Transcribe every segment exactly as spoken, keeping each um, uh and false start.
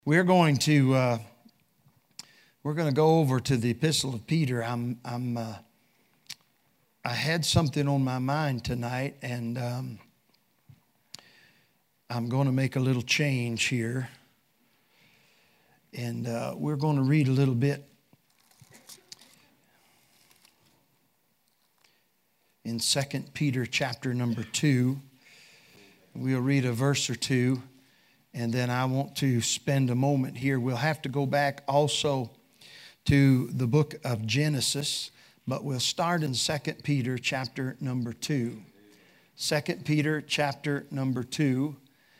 We're going to uh, we're going to go over to the Epistle of Peter. I'm I'm uh, I had something on my mind tonight, and um, I'm going to make a little change here, and uh, we're going to read a little bit in Second Peter chapter number two. We'll read a verse or two. And then I want to spend a moment here. We'll have to go back also to the book of Genesis, but we'll start in Second Peter chapter number two. Second Peter chapter number two,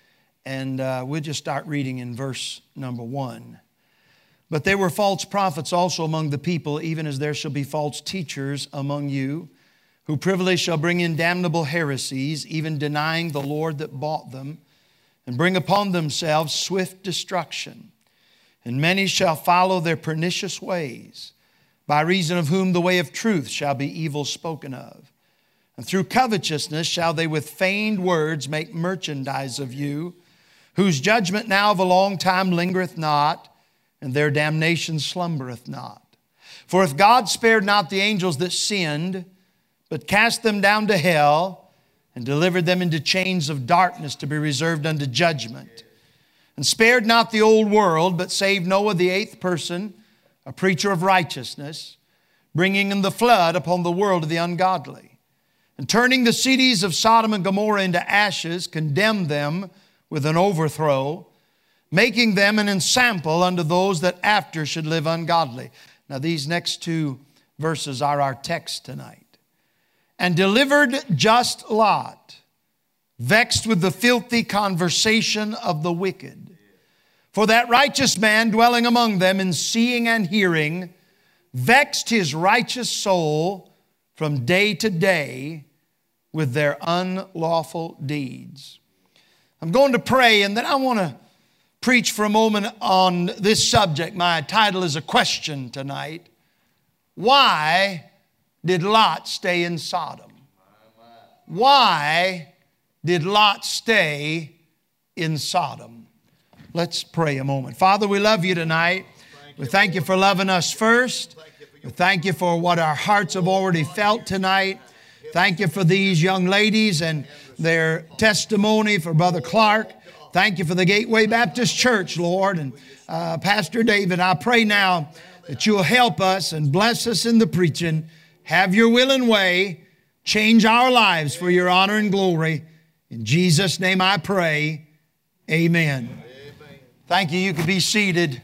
and uh, we'll just start reading in verse number one. But there were false prophets also among the people, even as there shall be false teachers among you, who privily shall bring in damnable heresies, even denying the Lord that bought them, and bring upon themselves swift destruction. And many shall follow their pernicious ways, by reason of whom the way of truth shall be evil spoken of. And through covetousness shall they with feigned words make merchandise of you, whose judgment now of a long time lingereth not, and their damnation slumbereth not. For if God spared not the angels that sinned, but cast them down to hell, and delivered them into chains of darkness to be reserved unto judgment, and spared not the old world, but saved Noah the eighth person, a preacher of righteousness, bringing in the flood upon the world of the ungodly, and turning the cities of Sodom and Gomorrah into ashes, condemned them with an overthrow, making them an ensample unto those that after should live ungodly. Now these next two verses are our text tonight. And delivered just Lot, vexed with the filthy conversation of the wicked. For that righteous man dwelling among them in seeing and hearing, vexed his righteous soul from day to day with their unlawful deeds. I'm going to pray, and then I want to preach for a moment on this subject. My title is a question tonight. Why did Lot stay in Sodom? Why did Lot stay in Sodom? Let's pray a moment. Father, we love you tonight. We thank you for loving us first. We thank you for what our hearts have already felt tonight. Thank you for these young ladies and their testimony, for Brother Clark. Thank you for the Gateway Baptist Church, Lord. And uh, Pastor David, I pray now that you'll help us and bless us in the preaching. Have your will and way. Change our lives for your honor and glory. In Jesus' name I pray. Amen. Amen. Thank you. You can be seated.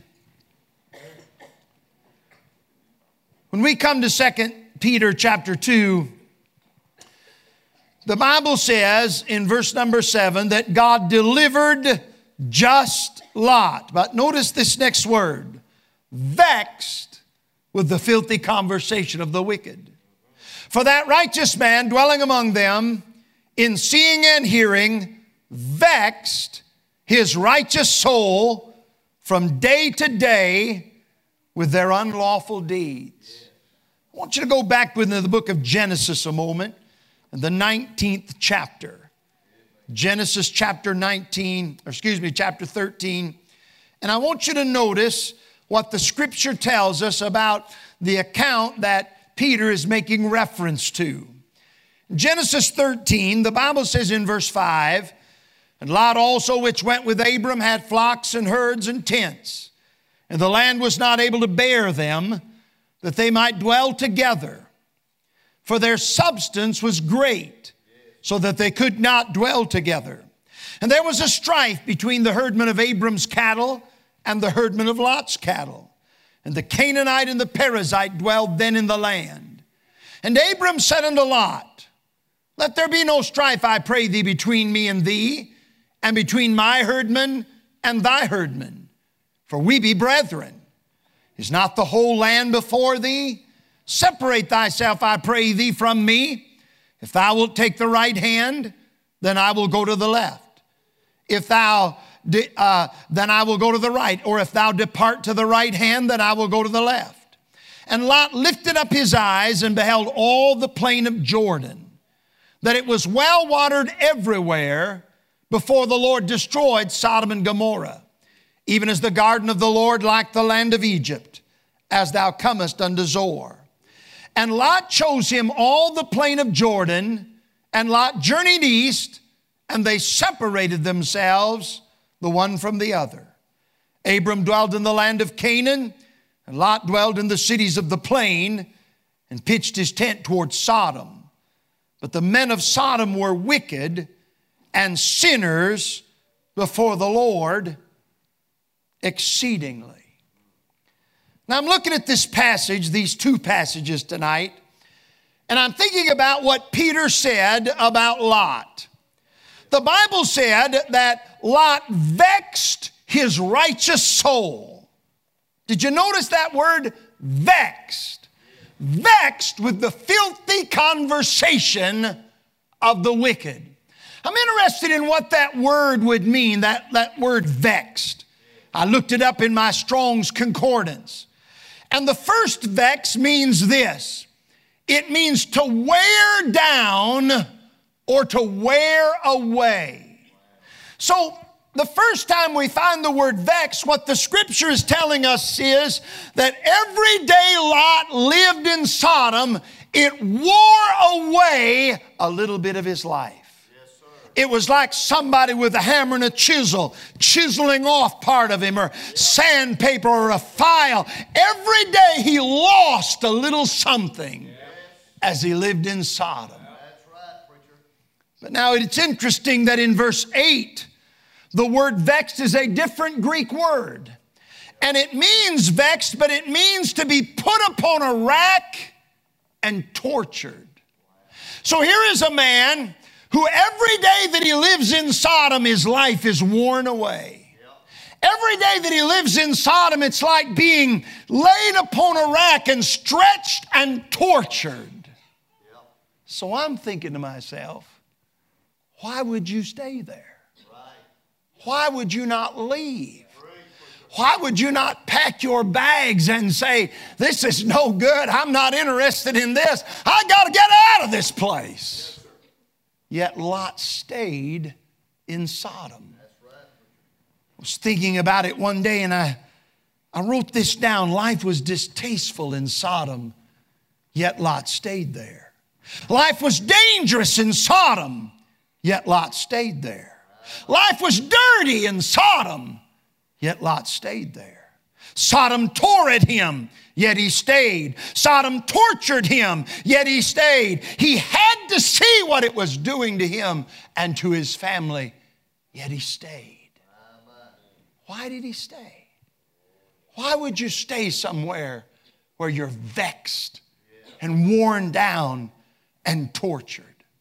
When we come to Second Peter chapter two, the Bible says in verse number seven that God delivered just Lot. But notice this next word, vexed with the filthy conversation of the wicked. For that righteous man dwelling among them, in seeing and hearing, vexed his righteous soul from day to day with their unlawful deeds. I want you to go back within the book of Genesis a moment, in the nineteenth chapter. Genesis chapter nineteen, or excuse me, chapter thirteen. And I want you to notice what the Scripture tells us about the account that Peter is making reference to. Genesis thirteen, the Bible says in verse five, and Lot also, which went with Abram, had flocks and herds and tents, and the land was not able to bear them, that they might dwell together. For their substance was great, so that they could not dwell together. And there was a strife between the herdmen of Abram's cattle and the herdmen of Lot's cattle. And the Canaanite and the Perizzite dwelled then in the land. And Abram said unto Lot, let there be no strife, I pray thee, between me and thee, and between my herdmen and thy herdmen, for we be brethren. Is not the whole land before thee? Separate thyself, I pray thee, from me. If thou wilt take the right hand, then I will go to the left. If thou De, uh, then I will go to the right. Or if thou depart to the right hand, then I will go to the left. And Lot lifted up his eyes and beheld all the plain of Jordan, that it was well watered everywhere before the Lord destroyed Sodom and Gomorrah. even as the garden of the Lord, like the land of Egypt, as thou comest unto Zoar. And Lot chose him all the plain of Jordan, and Lot journeyed east, and they separated themselves the one from the other. Abram dwelt in the land of Canaan, and Lot dwelt in the cities of the plain, and pitched his tent toward Sodom. But the men of Sodom were wicked and sinners before the Lord exceedingly. Now I'm looking at this passage, these two passages tonight, and I'm thinking about what Peter said about Lot. The Bible said that Lot vexed his righteous soul. Did you notice that word? Vexed. Vexed with the filthy conversation of the wicked. I'm interested in what that word would mean, that, that word vexed. I looked it up in my Strong's Concordance. And the first vex means this. It means to wear down or to wear away. So the first time we find the word vex, what the scripture is telling us is that every day Lot lived in Sodom, it wore away a little bit of his life. It was like somebody with a hammer and a chisel chiseling off part of him, or sandpaper or a file. Every day he lost a little something as he lived in Sodom. But now it's interesting that in verse eight, the word vexed is a different Greek word. And it means vexed, but it means to be put upon a rack and tortured. So here is a man who every day that he lives in Sodom, his life is worn away. Every day that he lives in Sodom, it's like being laid upon a rack and stretched and tortured. So I'm thinking to myself, why would you stay there? Why would you not leave? Why would you not pack your bags and say, this is no good, I'm not interested in this, I got to get out of this place? Yet Lot stayed in Sodom. I was thinking about it one day, and I, I wrote this down. Life was distasteful in Sodom, yet Lot stayed there. Life was dangerous in Sodom, yet Lot stayed there. Life was dirty in Sodom, yet Lot stayed there. Sodom tore at him, yet he stayed. Sodom tortured him, yet he stayed. He had to see what it was doing to him and to his family, yet he stayed. Why did he stay? Why would you stay somewhere where you're vexed and worn down and tortured?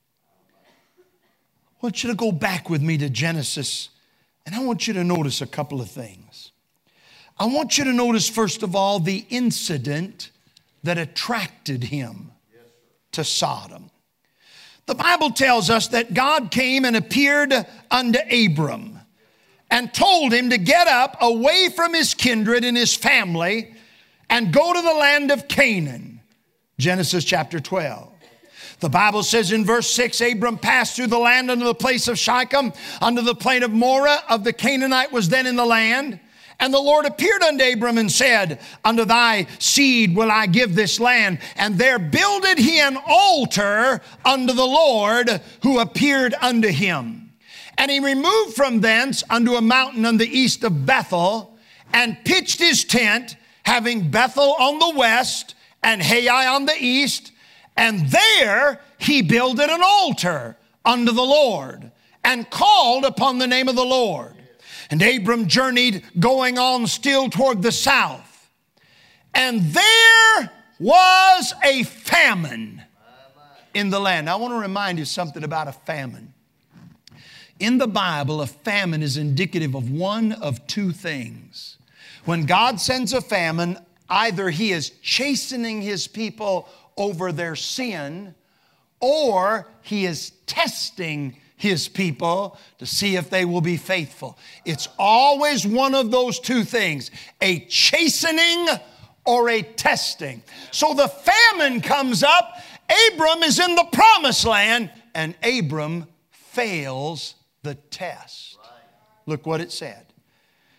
I want you to go back with me to Genesis, and I want you to notice a couple of things. I want you to notice, first of all, the incident that attracted him to Sodom. The Bible tells us that God came and appeared unto Abram and told him to get up away from his kindred and his family and go to the land of Canaan. Genesis chapter twelve. The Bible says in verse six, Abram passed through the land unto the place of Shechem, unto the plain of Moreh of the Canaanite was then in the land. And the Lord appeared unto Abram and said, unto thy seed will I give this land. And there builded he an altar unto the Lord who appeared unto him. And he removed from thence unto a mountain on the east of Bethel, and pitched his tent, having Bethel on the west and Hai on the east. And there he builded an altar unto the Lord, and called upon the name of the Lord. And Abram journeyed, going on still toward the south. And there was a famine in the land. I want to remind you something about a famine. In the Bible, a famine is indicative of one of two things. When God sends a famine, either he is chastening his people over their sin, or he is testing his people to see if they will be faithful. It's always one of those two things, a chastening or a testing. So the famine comes up, Abram is in the promised land, and Abram fails the test. Look what it said.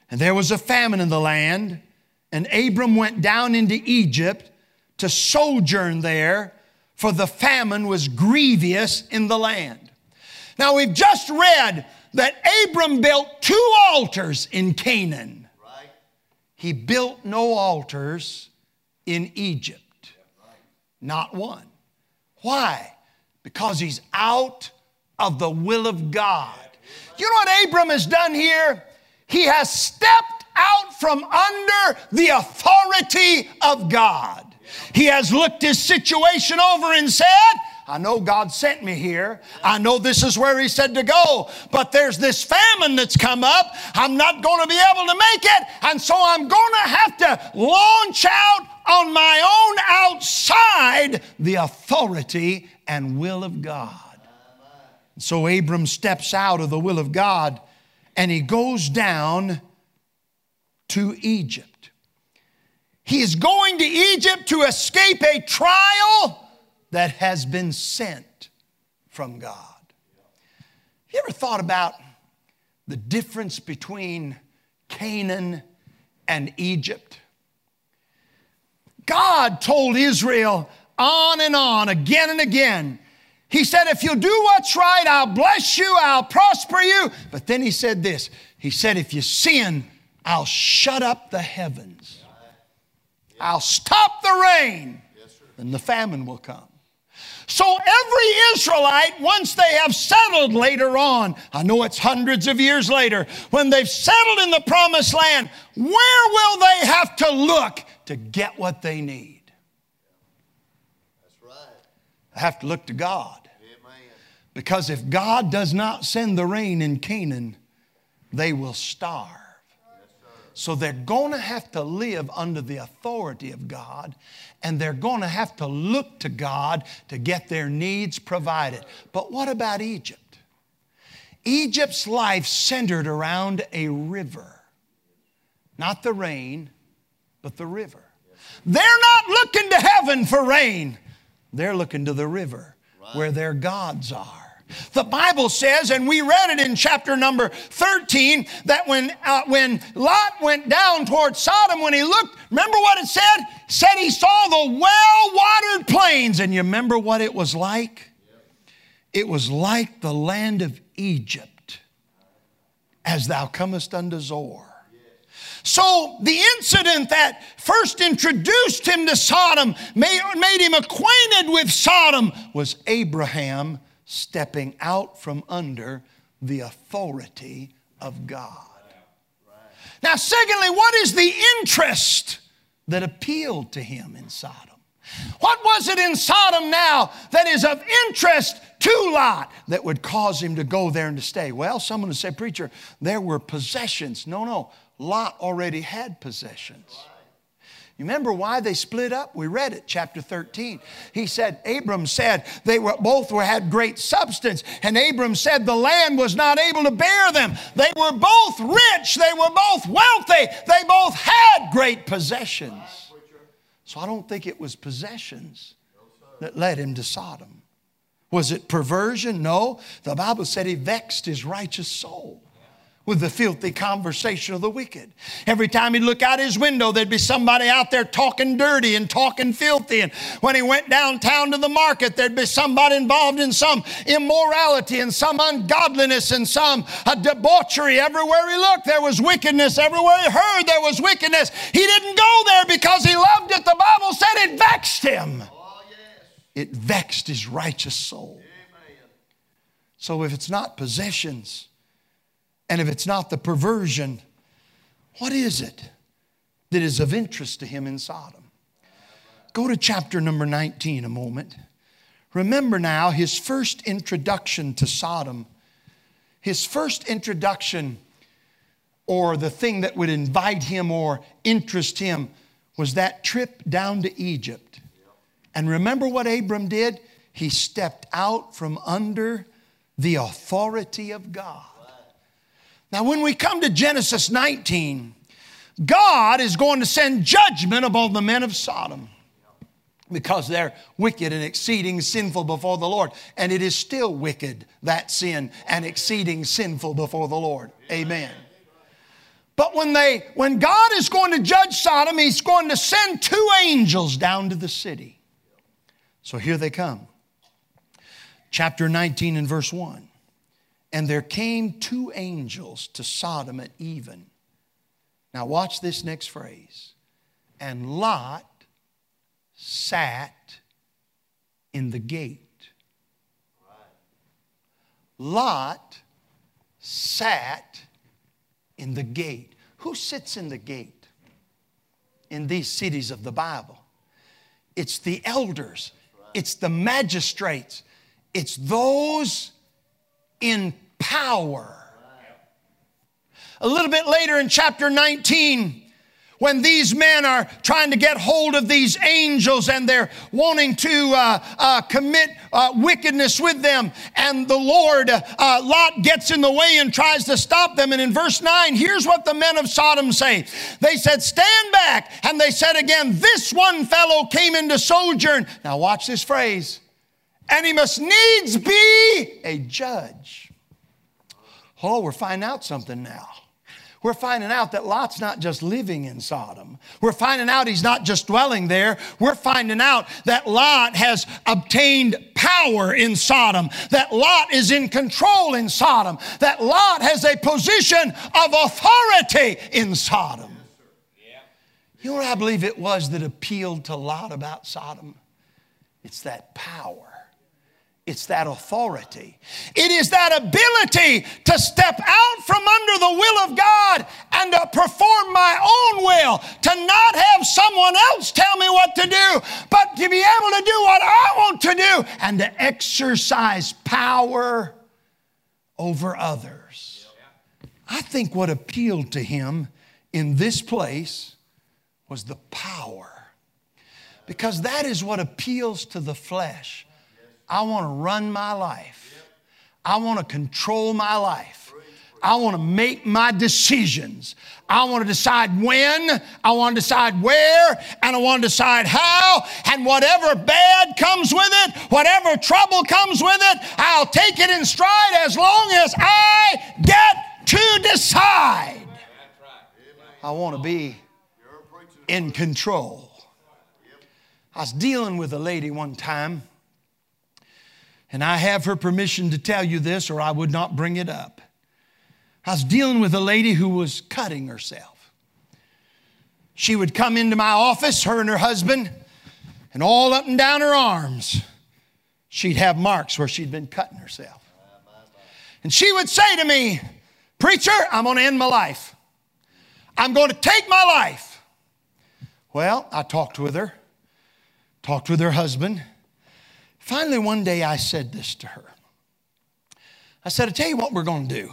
And there was a famine in the land, and Abram went down into Egypt to sojourn there, for the famine was grievous in the land. Now we've just read that Abram built two altars in Canaan. Right. He built no altars in Egypt. Not one. Why? Because he's out of the will of God. You know what Abram has done here? He has stepped out from under the authority of God. He has looked his situation over and said, I know God sent me here. I know this is where He said to go. But there's this famine that's come up. I'm not going to be able to make it. And so I'm going to have to launch out on my own outside the authority and will of God. So Abram steps out of the will of God and he goes down to Egypt. He is going to Egypt to escape a trial that has been sent from God. Have you ever thought about the difference between Canaan and Egypt? God told Israel on and on, again and again. He said, if you'll do what's right, I'll bless you, I'll prosper you. But then He said this. He said, if you sin, I'll shut up the heavens. I'll stop the rain, and the famine will come. So every Israelite, once they have settled later on, I know it's hundreds of years later, when they've settled in the promised land, where will they have to look to get what they need? That's right. They have to look to God. Amen. Because if God does not send the rain in Canaan, they will starve. So they're going to have to live under the authority of God, and they're going to have to look to God to get their needs provided. But what about Egypt? Egypt's life centered around a river. Not the rain, but the river. They're not looking to heaven for rain. They're looking to the river where their gods are. The Bible says, and we read it in chapter number thirteen, that when, uh, when Lot went down toward Sodom, when he looked, remember what it said? It said he saw the well-watered plains. And you remember what it was like? It was like the land of Egypt, as thou comest unto Zoar. So the incident that first introduced him to Sodom, made, made him acquainted with Sodom, was Abraham stepping out from under the authority of God. Now, secondly, what is the interest that appealed to him in Sodom? What was it in Sodom now that is of interest to Lot that would cause him to go there and to stay? Well, someone would say, preacher, there were possessions. No, no, Lot already had possessions. You remember why they split up? We read it, chapter thirteen. He said, Abram said they were both were, had great substance. And Abram said the land was not able to bear them. They were both rich. They were both wealthy. They both had great possessions. So I don't think it was possessions that led him to Sodom. Was it perversion? No. The Bible said he vexed his righteous soul with the filthy conversation of the wicked. Every time he'd look out his window, there'd be somebody out there talking dirty and talking filthy. And when he went downtown to the market, there'd be somebody involved in some immorality and some ungodliness and some uh, debauchery. Everywhere he looked, there was wickedness. Everywhere he heard, there was wickedness. He didn't go there because he loved it. The Bible said it vexed him. Oh, yes. It vexed his righteous soul. Amen. So if it's not possessions, and if it's not the perversion, what is it that is of interest to him in Sodom? Go to chapter number nineteen a moment. Remember now his first introduction to Sodom. His first introduction, or the thing that would invite him or interest him, was that trip down to Egypt. And remember what Abram did? He stepped out from under the authority of God. Now, when we come to Genesis nineteen, God is going to send judgment upon the men of Sodom because they're wicked and exceeding sinful before the Lord. And it is still wicked, that sin, and exceeding sinful before the Lord. Amen. But when they, when God is going to judge Sodom, He's going to send two angels down to the city. So here they come. Chapter nineteen and verse one. And there came two angels to Sodom at even. Now watch this next phrase. And Lot sat in the gate. Lot sat in the gate. Who sits in the gate in these cities of the Bible? It's the elders. It's the magistrates. It's those in power. A little bit later in chapter nineteen, when these men are trying to get hold of these angels and they're wanting to uh, uh, commit uh, wickedness with them, and the Lord, uh, Lot gets in the way and tries to stop them. And in verse nine, here's what the men of Sodom say. They said, stand back. And they said again, this one fellow came into sojourn. Now watch this phrase. And he must needs be a judge. Oh, we're finding out something now. We're finding out that Lot's not just living in Sodom. We're finding out he's not just dwelling there. We're finding out that Lot has obtained power in Sodom. That Lot is in control in Sodom. That Lot has a position of authority in Sodom. You know what I believe it was that appealed to Lot about Sodom? It's that power. It's that authority. It is that ability to step out from under the will of God and to perform my own will. To not have someone else tell me what to do, but to be able to do what I want to do and to exercise power over others. I think what appealed to him in this place was the power. Because that is what appeals to the flesh. I want to run my life. I want to control my life. I want to make my decisions. I want to decide when, I want to decide where, and I want to decide how, and whatever bad comes with it, whatever trouble comes with it, I'll take it in stride as long as I get to decide. I want to be in control. I was dealing with a lady one time, and I have her permission to tell you this or I would not bring it up. I was dealing with a lady who was cutting herself. She would come into my office, her and her husband, and all up and down her arms, she'd have marks where she'd been cutting herself. And she would say to me, preacher, I'm going to end my life. I'm going to take my life. Well, I talked with her, talked with her husband. Finally, one day I said this to her. I said, I tell you what we're going to do.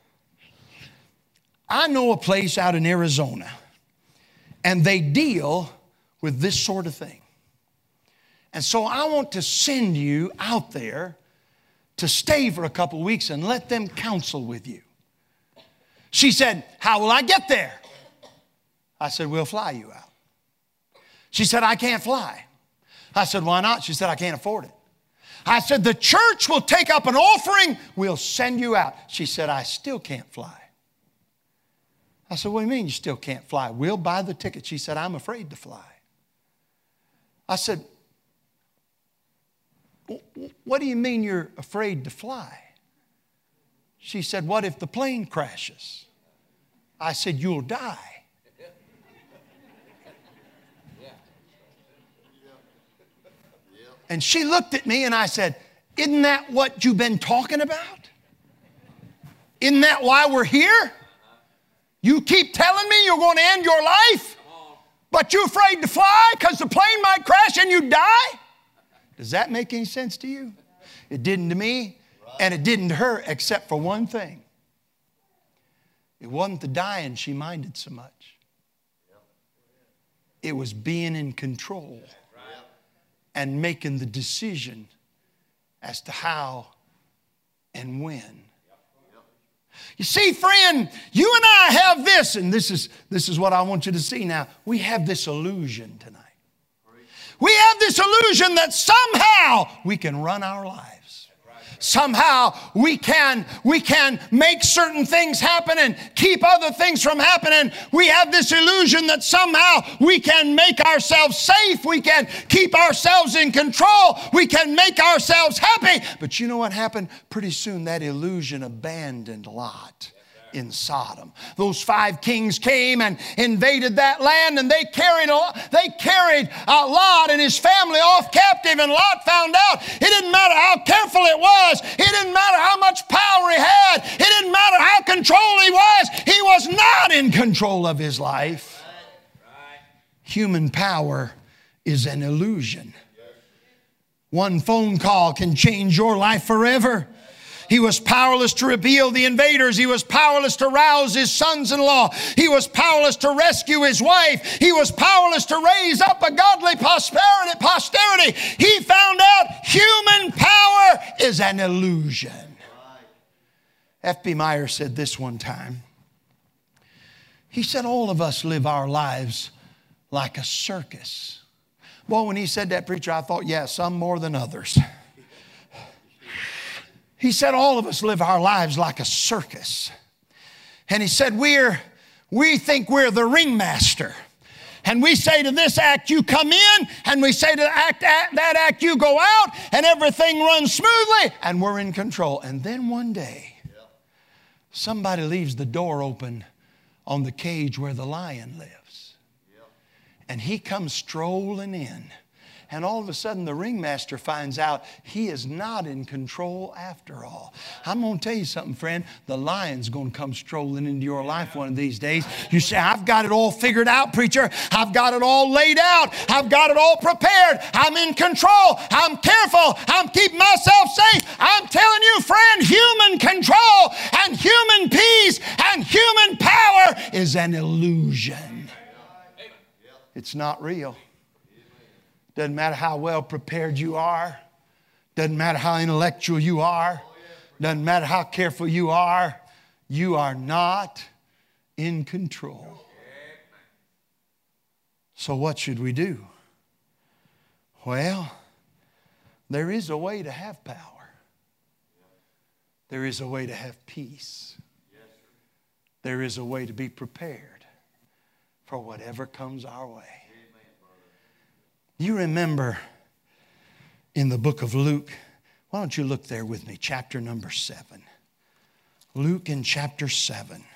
I know a place out in Arizona, and they deal with this sort of thing. And so I want to send you out there to stay for a couple of weeks and let them counsel with you. She said, how will I get there? I said, we'll fly you out. She said, I can't fly. I said, why not? She said, I can't afford it. I said, the church will take up an offering. We'll send you out. She said, I still can't fly. I said, what do you mean you still can't fly? We'll buy the ticket. She said, I'm afraid to fly. I said, what do you mean you're afraid to fly? She said, what if the plane crashes? I said, you'll die. And she looked at me and I said, isn't that what you've been talking about? Isn't that why we're here? You keep telling me you're going to end your life, but you're afraid to fly because the plane might crash and you die? Does that make any sense to you? It didn't to me, and it didn't to her, except for one thing. It wasn't the dying she minded so much. It was being in control and making the decision as to how and when. You see, friend, you and I have this, and this is, this is what I want you to see now. We have this illusion tonight. We have this illusion that somehow we can run our lives. somehow we can, we can make certain things happen and keep other things from happening. We have this illusion that somehow we can make ourselves safe. We can keep ourselves in control. We can make ourselves happy. But you know what happened? Pretty soon that illusion abandoned Lot in Sodom. Those five kings came and invaded that land, and they carried a, they carried uh, Lot and his family off captive, and Lot found out it didn't matter how careful it was. It didn't matter how much power he had. It didn't matter how controlled he was. He was not in control of his life. Human power is an illusion. One phone call can change your life forever. He was powerless to repeal the invaders. He was powerless to rouse his sons-in-law. He was powerless to rescue his wife. He was powerless to raise up a godly posterity. posterity. He found out human power is an illusion. F B Meyer said this one time. He said, all of us live our lives like a circus. Boy, when he said that, preacher, I thought, yeah, some more than others. He said all of us live our lives like a circus. And he said we're, we think we're the ringmaster. And we say to this act, you come in. And we say to the act, that act, you go out. And everything runs smoothly. And we're in control. And then one day, somebody leaves the door open on the cage where the lion lives. And he comes strolling in. And all of a sudden, the ringmaster finds out he is not in control after all. I'm going to tell you something, friend. The lion's going to come strolling into your life one of these days. You say, I've got it all figured out, preacher. I've got it all laid out. I've got it all prepared. I'm in control. I'm careful. I'm keeping myself safe. I'm telling you, friend, human control and human peace and human power is an illusion. It's not real. Doesn't matter how well prepared you are. Doesn't matter how intellectual you are. Doesn't matter how careful you are. You are not in control. So what should we do? Well, there is a way to have power. There is a way to have peace. There is a way to be prepared for whatever comes our way. You remember in the book of Luke, why don't you look there with me, chapter number seven. Luke in chapter seven.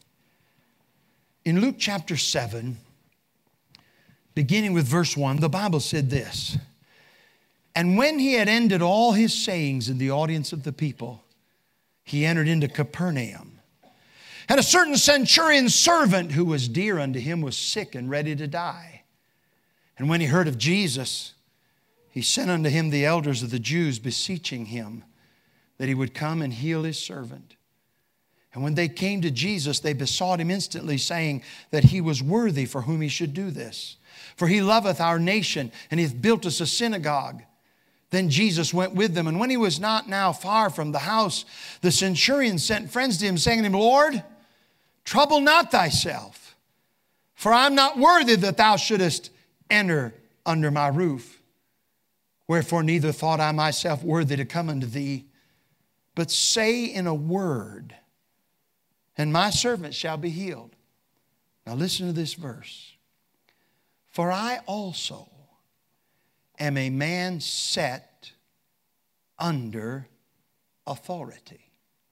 In Luke chapter seven, beginning with verse one, the Bible said this. And when he had ended all his sayings in the audience of the people, he entered into Capernaum. And a certain centurion's servant who was dear unto him was sick and ready to die. And when he heard of Jesus, he sent unto him the elders of the Jews, beseeching him that he would come and heal his servant. And when they came to Jesus, they besought him instantly, saying that he was worthy for whom he should do this. For he loveth our nation, and he hath built us a synagogue. Then Jesus went with them, and when he was not now far from the house, the centurion sent friends to him, saying to him, Lord, trouble not thyself, for I am not worthy that thou shouldest enter under my roof. Wherefore neither thought I myself worthy to come unto thee, but say in a word, and my servant shall be healed. Now listen to this verse. For I also am a man set under authority,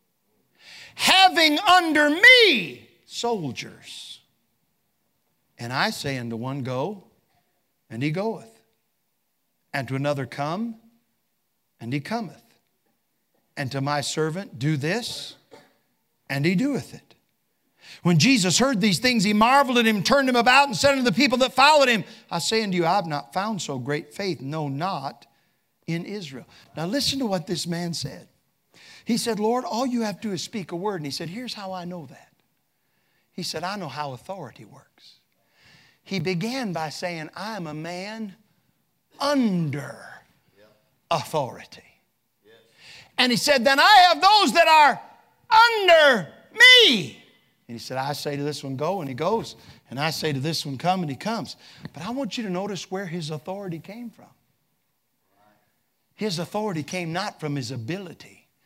having under me soldiers. And I say unto one, go, and he goeth. And to another, come, and he cometh. And to my servant, do this, and he doeth it. When Jesus heard these things, he marveled at him, turned him about, and said unto the people that followed him, I say unto you, I have not found so great faith, no, not in Israel. Now listen to what this man said. He said, Lord, all you have to do is speak a word. And he said, here's how I know that. He said, I know how authority works. He began by saying, I am a man under authority. And he said, then I have those that are under me. And he said, I say to this one, go, and he goes. And I say to this one, come, and he comes. But I want you to notice where his authority came from. His authority came not from his ability.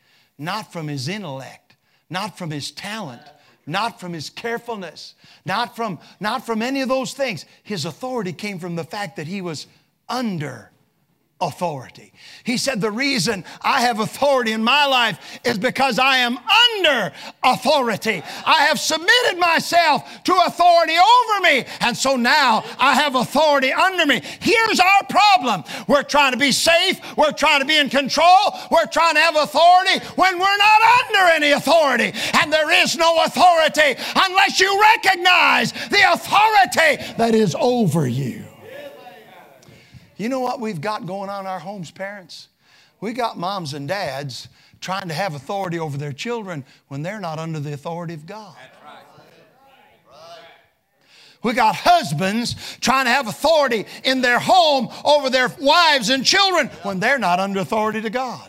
not from his intellect, not from his talent, not from his carefulness, not from, not from any of those things. His authority came from the fact that he was under authority. He said, the reason I have authority in my life is because I am under authority. I have submitted myself to authority over me, and so now I have authority under me. Here's our problem. We're trying to be safe. We're trying to be in control. We're trying to have authority when we're not under any authority. And there is no authority unless you recognize the authority that is over you. You know what we've got going on in our homes, parents? We got moms and dads trying to have authority over their children when they're not under the authority of God. We got husbands trying to have authority in their home over their wives and children when they're not under authority to God.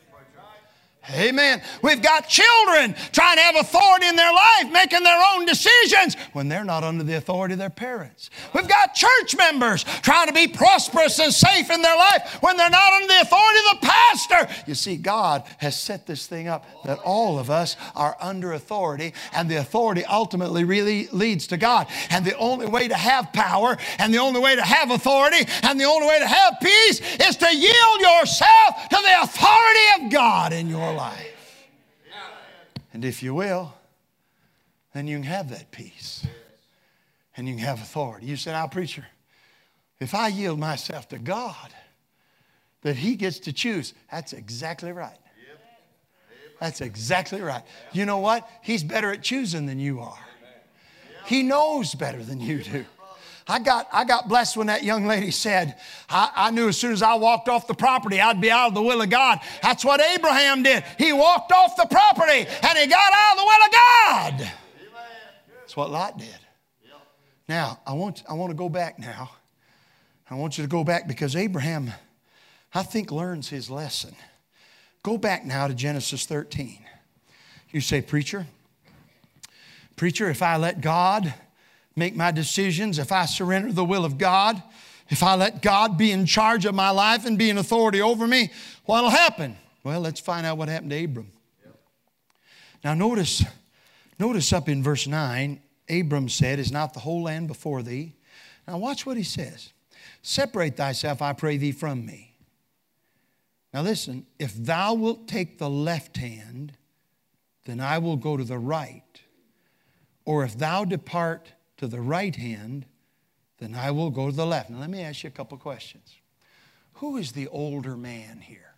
Amen. We've got children trying to have authority in their life, making their own decisions when they're not under the authority of their parents. We've got church members trying to be prosperous and safe in their life when they're not under the authority of the pastor. You see, God has set this thing up that all of us are under authority, and the authority ultimately really leads to God. And the only way to have power, and the only way to have authority, and the only way to have peace is to yield yourself to the authority of God in your life. life. And if you will, then you can have that peace. And you can have authority. You said, now, preacher, if I yield myself to God, that he gets to choose. That's exactly right. That's exactly right. You know what? He's better at choosing than you are. He knows better than you do. I got, I got blessed when that young lady said, I, I knew as soon as I walked off the property, I'd be out of the will of God. That's what Abraham did. He walked off the property and he got out of the will of God. That's what Lot did. Now, I want, I want to go back now. I want you to go back because Abraham, I think, learns his lesson. Go back now to Genesis thirteen. You say, preacher, preacher, if I let God make my decisions, if I surrender the will of God, if I let God be in charge of my life and be in authority over me, what'll happen? Well, let's find out what happened to Abram. Yep. Now notice, notice up in verse nine, Abram said, is not the whole land before thee? Now watch what he says. Separate thyself, I pray thee, from me. Now listen, if thou wilt take the left hand, then I will go to the right. Or if thou depart to the right hand, then I will go to the left. Now let me ask you a couple questions. Who is the older man here?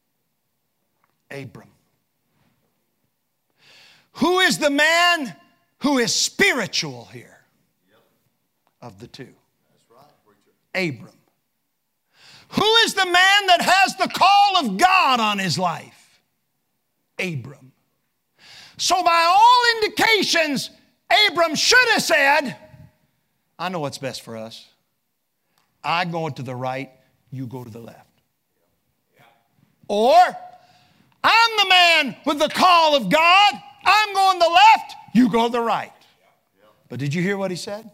Abram. Who is the man who is spiritual here? Yep. Of the two? That's right, Abram. Who is the man that has the call of God on his life? Abram. So by all indications, Abram should have said, I know what's best for us. I go to the right, you go to the left. Or, I'm the man with the call of God. I'm going to the left, you go to the right. But did you hear what he said?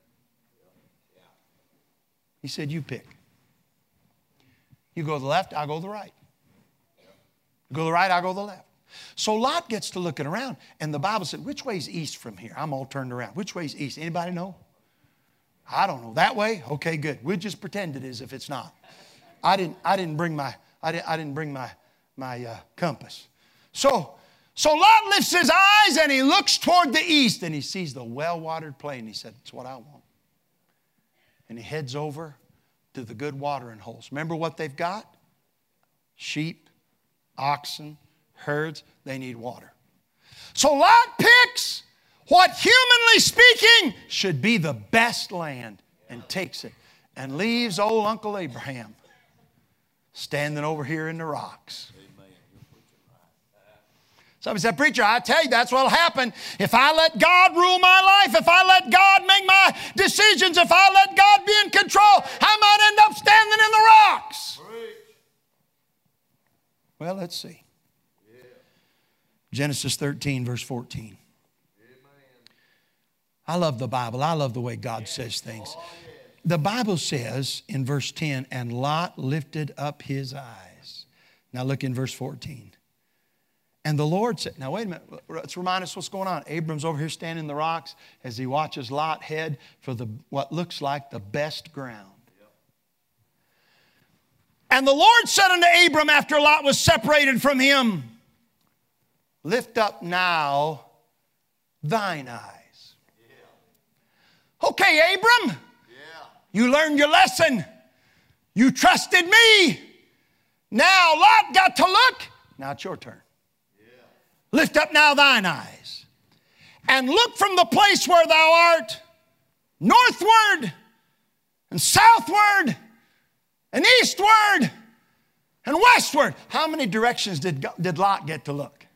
He said, you pick. You go to the left, I go to the right. You go to the right, I go to the left. So Lot gets to looking around, and the Bible said, which way is east from here? I'm all turned around. Which way is east? Anybody know? I don't know. That way? Okay, good. We'll just pretend it is if it's not. I didn't, I didn't bring my, I didn't, I didn't bring my, my uh, compass. So, so Lot lifts his eyes, and he looks toward the east, and he sees the well-watered plain. He said, that's what I want. And he heads over to the good watering holes. Remember what they've got? Sheep, oxen, herds, they need water. So Lot picks what, humanly speaking, should be the best land and takes it and leaves old Uncle Abraham standing over here in the rocks. Somebody said, preacher, I tell you, that's what'll happen. If I let God rule my life, if I let God make my decisions, if I let God be in control, I might end up standing in the rocks. Well, let's see. Genesis thirteen, verse fourteen. I love the Bible. I love the way God says things. The Bible says in verse ten, and Lot lifted up his eyes. Now look in verse fourteen. And the Lord said, now wait a minute, let's remind us what's going on. Abram's over here standing in the rocks as he watches Lot head for the what looks like the best ground. And the Lord said unto Abram after Lot was separated from him, lift up now thine eyes. Yeah. Okay, Abram, yeah. You learned your lesson. You trusted me. Now Lot got to look. Now it's your turn. Lift up now thine eyes, and look from the place where thou art, northward, and southward, and eastward, and westward. How many directions did, did Lot get to look?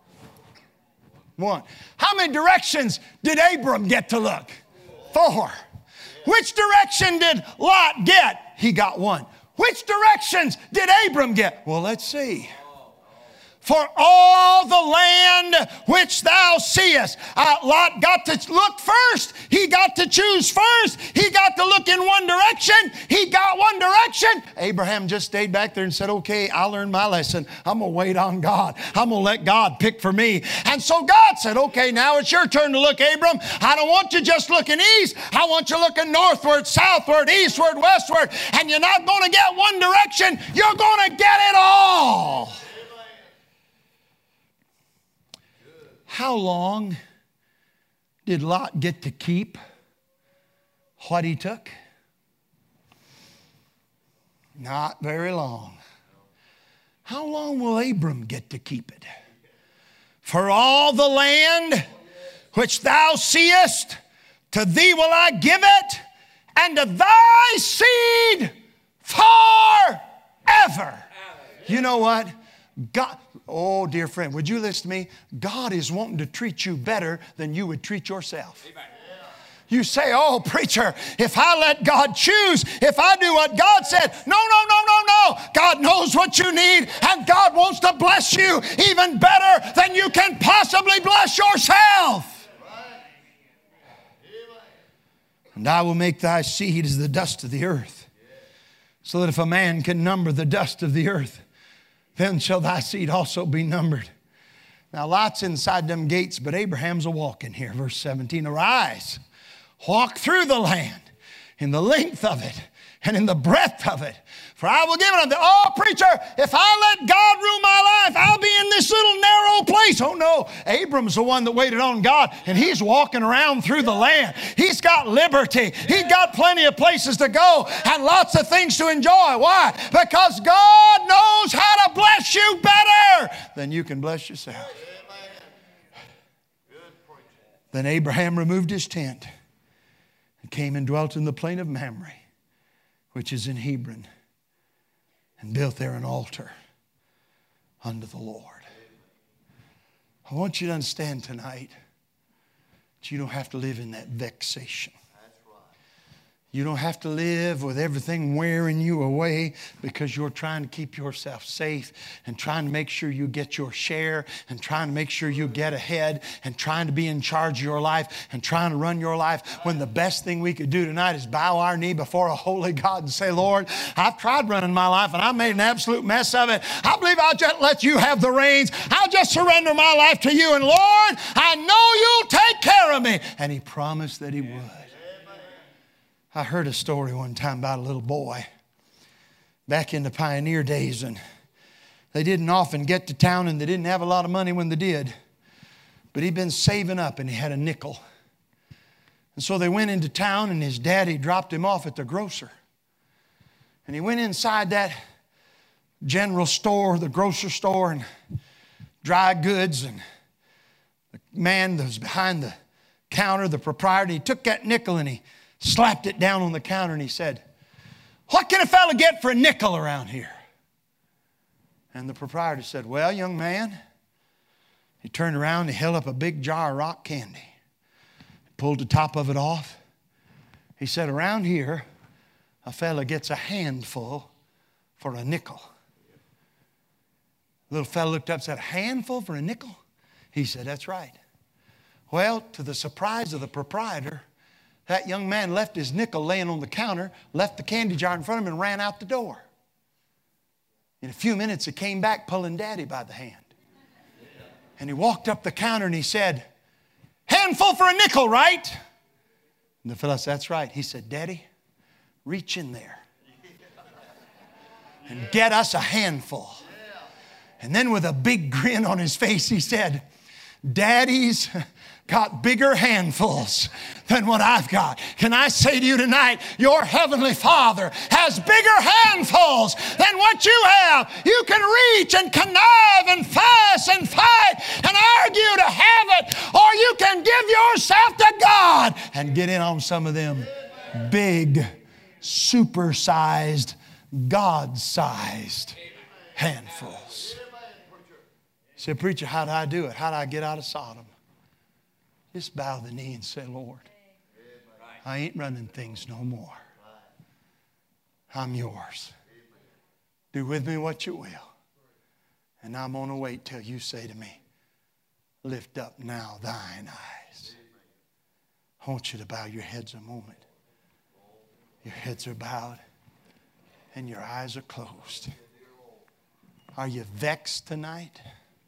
One. How many directions did Abram get to look? Four. Which direction did Lot get? He got one. Which directions did Abram get? Well, let's see. For all the land which thou seest. Uh, Lot got to look first. He got to choose first. He got to look in one direction. He got one direction. Abraham just stayed back there and said, okay, I learned my lesson. I'm going to wait on God. I'm going to let God pick for me. And so God said, okay, now it's your turn to look, Abram. I don't want you just looking east. I want you looking northward, southward, eastward, westward. And you're not going to get one direction. You're going to get it all. How long did Lot get to keep what he took? Not very long. How long will Abram get to keep it? For all the land which thou seest, to thee will I give it, and to thy seed forever. You know what? God, oh, dear friend, would you listen to me? God is wanting to treat you better than you would treat yourself. Amen. You say, oh, preacher, if I let God choose, if I do what God said, no, no, no, no, no. God knows what you need, and God wants to bless you even better than you can possibly bless yourself. And I will make thy seed as the dust of the earth, so that if a man can number the dust of the earth, then shall thy seed also be numbered. Now Lot's inside them gates, but Abraham's a walking here. Verse seventeen, arise, walk through the land in the length of it and in the breadth of it. For I will give it unto thee. Oh, preacher, if I let God rule my life, I'll be in this little narrow place. Oh, no. Abram's the one that waited on God, and he's walking around through the land. He's got liberty. He's got plenty of places to go and lots of things to enjoy. Why? Because God knows how to bless you better than you can bless yourself. Then Abraham removed his tent and came and dwelt in the plain of Mamre, which is in Hebron, and built there an altar unto the Lord. I want you to understand tonight that you don't have to live in that vexation. You don't have to live with everything wearing you away because you're trying to keep yourself safe and trying to make sure you get your share and trying to make sure you get ahead and trying to be in charge of your life and trying to run your life, when the best thing we could do tonight is bow our knee before a holy God and say, Lord, I've tried running my life and I made an absolute mess of it. I believe I'll just let you have the reins. I'll just surrender my life to you. And Lord, I know you'll take care of me. And he promised that he would. I heard a story one time about a little boy back in the pioneer days, and they didn't often get to town and they didn't have a lot of money when they did. But he'd been saving up and he had a nickel. And so they went into town and his daddy dropped him off at the grocer. And he went inside that general store, the grocery store, and dry goods, and the man that was behind the counter, the proprietor, he took that nickel and he slapped it down on the counter and he said, what can a fella get for a nickel around here? And the proprietor said, well, young man. He turned around and he held up a big jar of rock candy. Pulled the top of it off. He said, around here, a fella gets a handful for a nickel. The little fella looked up and said, a handful for a nickel? He said, that's right. Well, to the surprise of the proprietor, that young man left his nickel laying on the counter, left the candy jar in front of him, and ran out the door. In a few minutes, he came back pulling Daddy by the hand. And he walked up the counter and he said, handful for a nickel, right? And the fellow said, that's right. He said, Daddy, reach in there and get us a handful. And then with a big grin on his face, he said, Daddy's got bigger handfuls than what I've got. Can I say to you tonight, your Heavenly Father has bigger handfuls than what you have. You can reach and connive and fuss and fight and argue to have it, or you can give yourself to God and get in on some of them big, super-sized, God-sized handfuls. He said, preacher, how do I do it? How do I get out of Sodom? Just bow the knee and say, Lord, I ain't running things no more. I'm yours. Do with me what you will. And I'm going to wait till you say to me, lift up now thine eyes. I want you to bow your heads a moment. Your heads are bowed and your eyes are closed. Are you vexed tonight?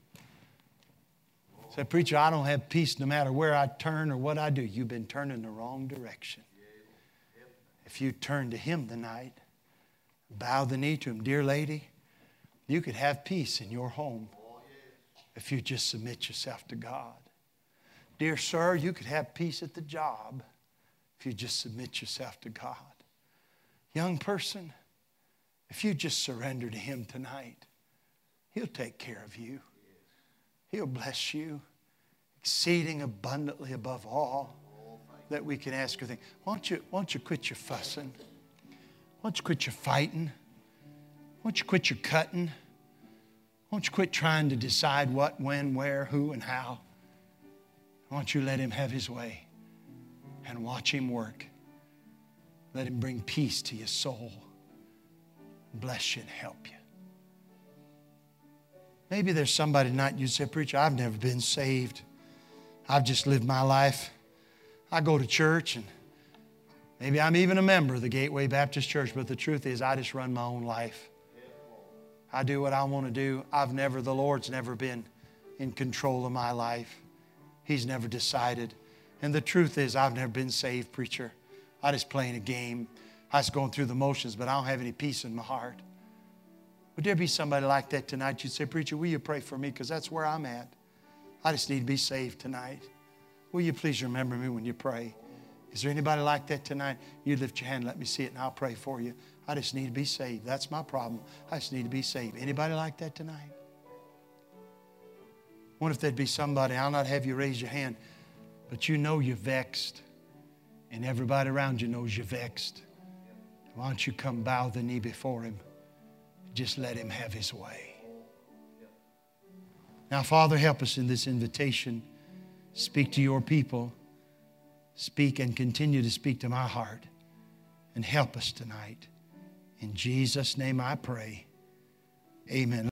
Say, preacher, I don't have peace no matter where I turn or what I do. You've been turning the wrong direction. If you turn to Him tonight, bow the knee to Him. Dear lady, you could have peace in your home if you just submit yourself to God. Dear sir, you could have peace at the job if you just submit yourself to God. Young person, if you just surrender to Him tonight, He'll take care of you. He'll bless you exceeding abundantly above all that we can ask or think. Why don't you, why don't you quit your fussing? Why don't you quit your fighting? Why don't you quit your cutting? Why don't you quit trying to decide what, when, where, who, and how? Why don't you let Him have His way and watch Him work? Let Him bring peace to your soul. Bless you and help you. Maybe there's somebody tonight you say, preacher, I've never been saved. I've just lived my life. I go to church and maybe I'm even a member of the Gateway Baptist Church, but the truth is I just run my own life. I do what I want to do. I've never, the Lord's never been in control of my life. He's never decided. And the truth is I've never been saved, preacher. I just playing a game. I just going through the motions, but I don't have any peace in my heart. Would there be somebody like that tonight? You'd say, preacher, will you pray for me? Because that's where I'm at. I just need to be saved tonight. Will you please remember me when you pray? Is there anybody like that tonight? You lift your hand, let me see it, and I'll pray for you. I just need to be saved. That's my problem. I just need to be saved. Anybody like that tonight? What if there'd be somebody, I'll not have you raise your hand, but you know you're vexed, and everybody around you knows you're vexed. Why don't you come bow the knee before Him? Just let Him have His way. Now, Father, help us in this invitation. Speak to your people. Speak and continue to speak to my heart. And help us tonight. In Jesus' name I pray. Amen.